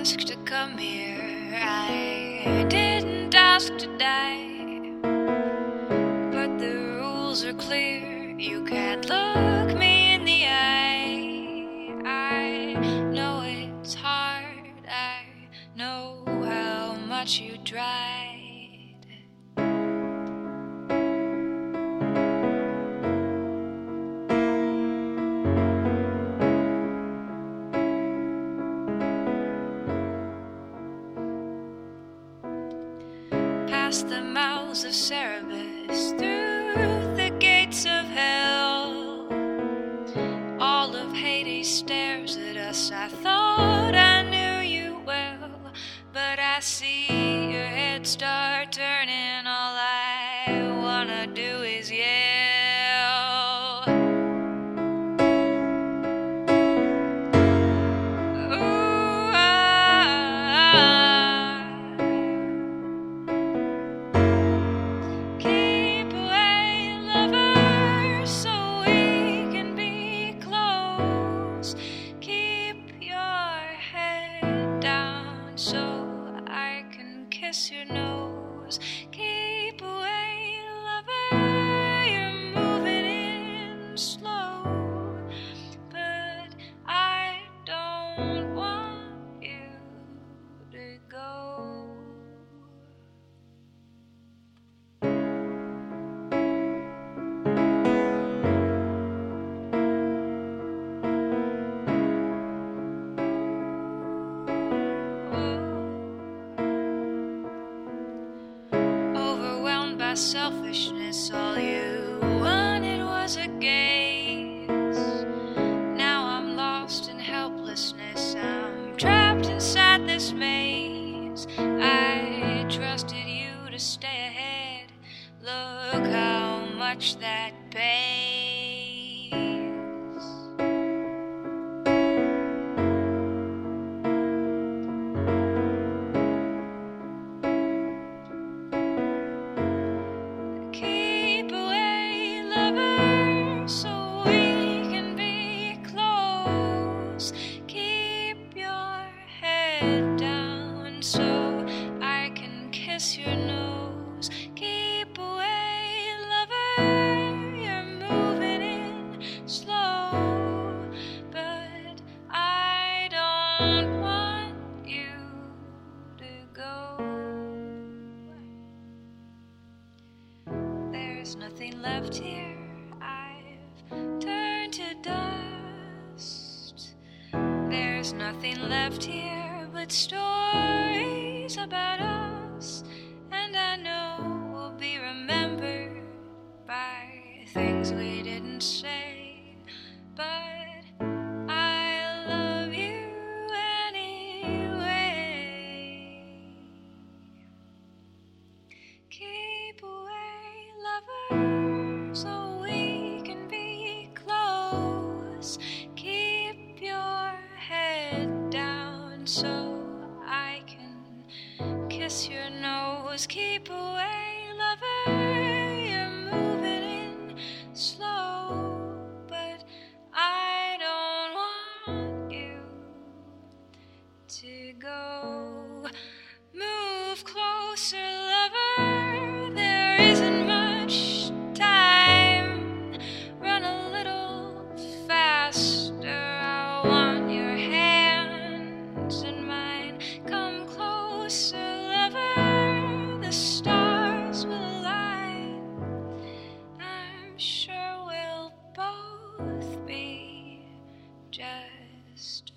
ask to come here, I didn't ask to die. But the rules are clear, you can't look me in the eye. I know it's hard, I know how much you tried. Past the mouths of Cerberus, through the gates of hell, all of Hades stares at us. I thought I knew you well, but I see your head start turning. All I wanna do is yell. Ooh, keep away, lover, so we can be close. Keep your head down so I can kiss your nose. Keep away, lover, you're moving in slow, but I don't want you to go. Overwhelmed by selfishness, all you wanted was a gaze. Now I'm lost in helplessness, I'm trapped inside this maze. I trusted you to stay ahead, look how much that pays. Keep away, lover, so we can be close. Keep your head down so I can kiss your nose. Keep away, lover, you're moving in slow, but I don't want you to go. There's nothing left here, I've turned to dust. There's nothing left here but stories about us, and I know we'll be remembered by things we didn't say, but I love you anyway. Keep away, lover, so we can be close. Keep your head down so I can kiss your nose. Keep away, lover, you're moving in slow, but I don't want you to go. Move closer, lover, there isn't much time. Run a little faster, I want your hands in mine. Come closer, lover, the stars will align. I'm sure we'll both be just